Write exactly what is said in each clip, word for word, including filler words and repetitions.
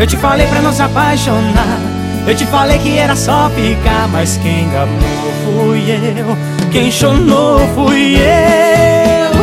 Eu te falei pra não se apaixonar, eu te falei que era só ficar, mas quem enganou fui eu, quem chonou fui eu.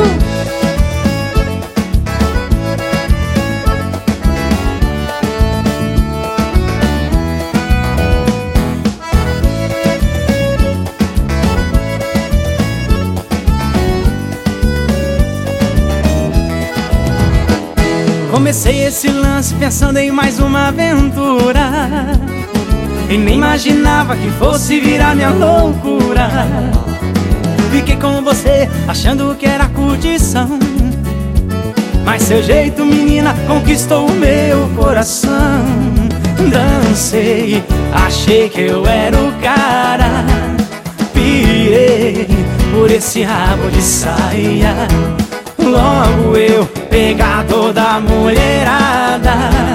Comecei esse lance pensando em mais uma aventura, e nem imaginava que fosse virar minha loucura. Fiquei com você achando que era curtição, mas seu jeito, menina, conquistou o meu coração. Dancei, achei que eu era o cara, pirei por esse rabo de saia. Logo eu, pegador da mulherada,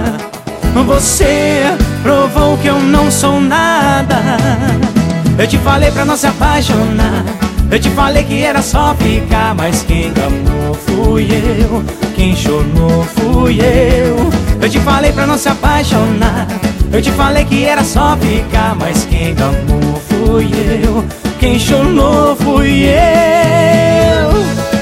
você provou que eu não sou nada. Eu te falei pra não se apaixonar, eu te falei que era só ficar, mas quem enganou fui eu, quem chonou fui eu. Eu te falei pra não se apaixonar, eu te falei que era só ficar, mas quem enganou fui eu, quem chonou fui eu.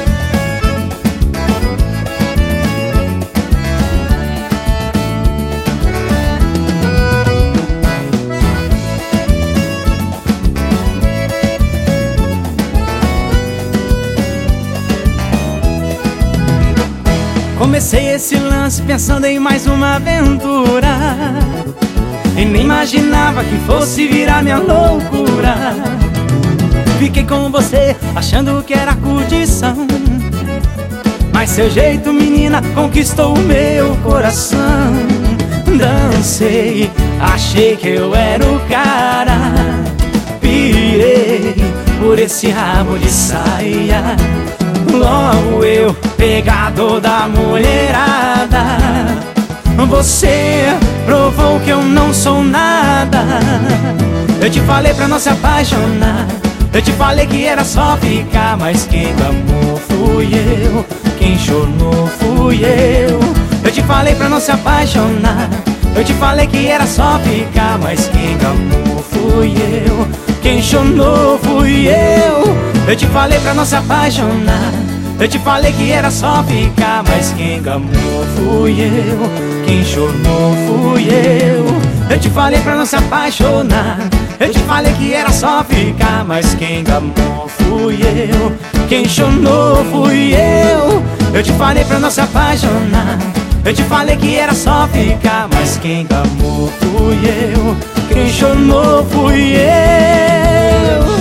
Comecei esse lance pensando em mais uma aventura, e nem imaginava que fosse virar minha loucura. Fiquei com você achando que era curtição, mas seu jeito, menina, conquistou o meu coração. Dancei, achei que eu era o cara, pirei por esse rabo de saia. Logo eu, pegador da mulherada, você provou que eu não sou nada. Eu te falei pra não se apaixonar, eu te falei que era só ficar, mas quem enganou fui eu, quem chonou fui eu. Eu te falei pra não se apaixonar, eu te falei que era só ficar, mas quem enganou fui eu, quem chonou fui eu. Eu te falei pra não se apaixonar, eu te falei que era só ficar, mas quem enganou fui eu, quem chonou fui eu. Eu te falei pra não se apaixonar, eu te falei que era só ficar, mas quem enganou fui eu, quem chonou fui eu. Eu te falei pra não se apaixonar, eu te falei que era só ficar, mas quem enganou fui eu, quem chonou fui eu.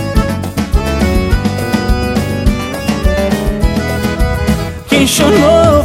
Quem chonou